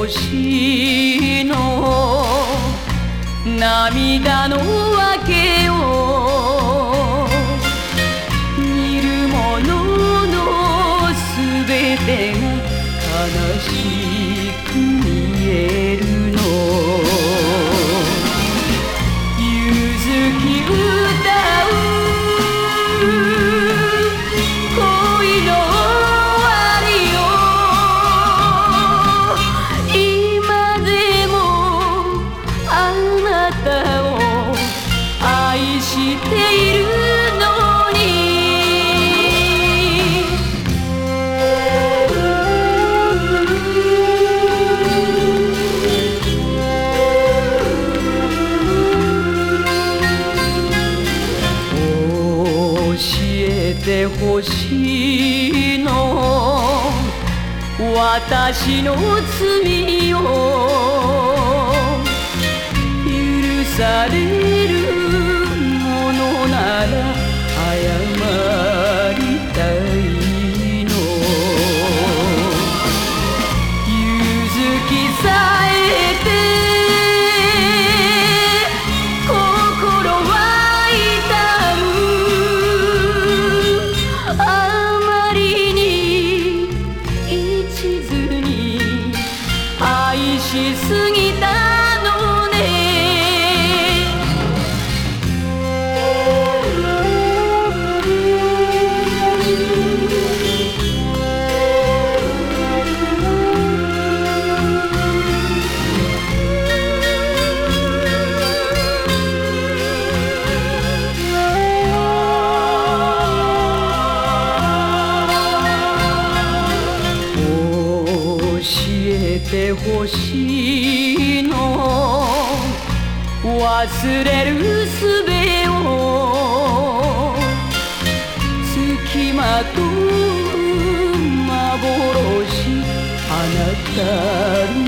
星の涙の訳を見る者のすべてが悲しく見えるの。ゆずき歌う恋の終わりを今でもあなたを愛しているのに。教えてほしいの私の罪を許されるものなら謝りたいの。ゆずきさえて心は痛む。あまりに一途に愛しすぎたのね。教えてほしいの忘れる術をつきまとう幻あなたの